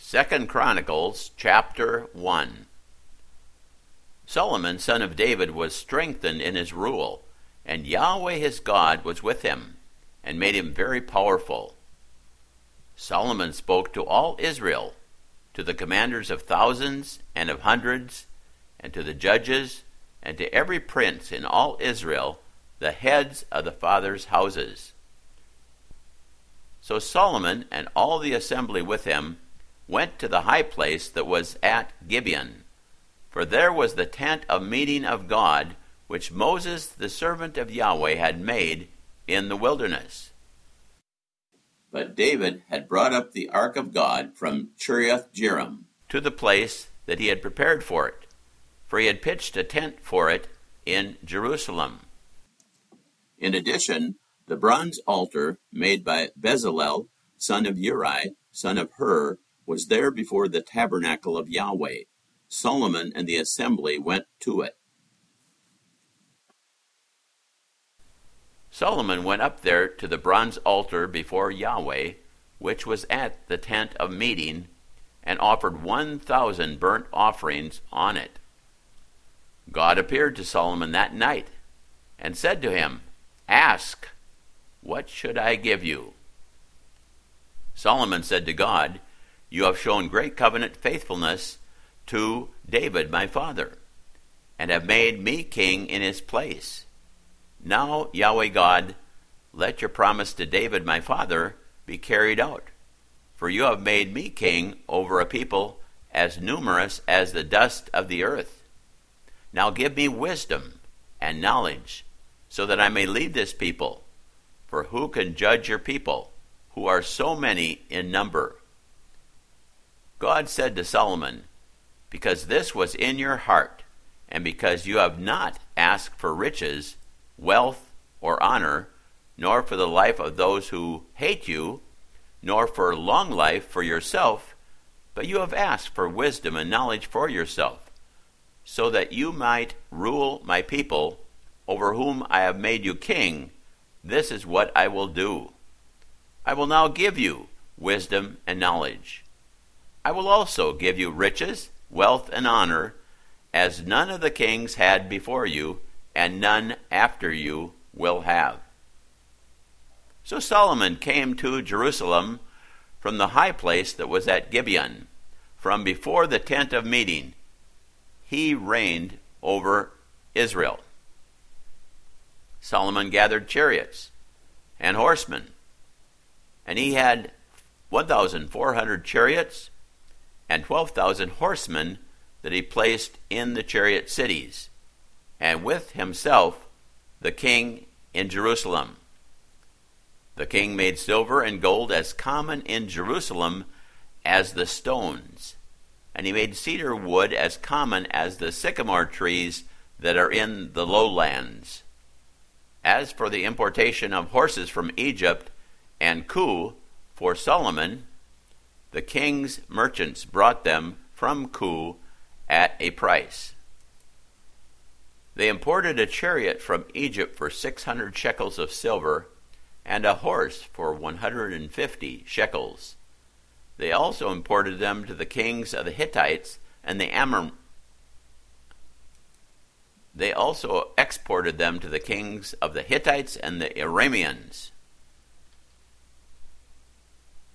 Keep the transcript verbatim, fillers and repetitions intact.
Second Chronicles chapter one. Solomon, son of David, was strengthened in his rule, and Yahweh his God was with him, and made him very powerful. Solomon spoke to all Israel, to the commanders of thousands and of hundreds, and to the judges, and to every prince in all Israel, the heads of the fathers' houses. So Solomon and all the assembly with him went to the high place that was at Gibeon, for there was the tent of meeting of God, which Moses the servant of Yahweh had made in the wilderness. But David had brought up the ark of God from Kiriath-jearim to the place that he had prepared for it, for he had pitched a tent for it in Jerusalem. In addition, the bronze altar made by Bezalel, son of Uri, son of Hur, was there before the tabernacle of Yahweh. Solomon and the assembly went to it. Solomon went up there to the bronze altar before Yahweh, which was at the tent of meeting, and offered one thousand burnt offerings on it. God appeared to Solomon that night, and said to him, "Ask, what should I give you?" Solomon said to God, "You have shown great covenant faithfulness to David my father, and have made me king in his place. Now, Yahweh God, let your promise to David my father be carried out, for you have made me king over a people as numerous as the dust of the earth. Now give me wisdom and knowledge, so that I may lead this people, for who can judge your people, who are so many in number?" God said to Solomon, "Because this was in your heart, and because you have not asked for riches, wealth, or honor, nor for the life of those who hate you, nor for long life for yourself, but you have asked for wisdom and knowledge for yourself, so that you might rule my people, over whom I have made you king, this is what I will do. I will now give you wisdom and knowledge. I will also give you riches, wealth, and honor, as none of the kings had before you, and none after you will have." So Solomon came to Jerusalem from the high place that was at Gibeon, from before the tent of meeting. He reigned over Israel. Solomon gathered chariots and horsemen, and he had one thousand four hundred chariots and twelve thousand horsemen that he placed in the chariot cities, and with himself the king in Jerusalem. The king made silver and gold as common in Jerusalem as the stones, and he made cedar wood as common as the sycamore trees that are in the lowlands. As for the importation of horses from Egypt and Kue for Solomon, the king's merchants brought them from Kue at a price. They imported a chariot from Egypt for six hundred shekels of silver, and a horse for one hundred fifty shekels. They also imported them to the kings of the Hittites and the Amor. They also exported them to the kings of the Hittites and the Arameans.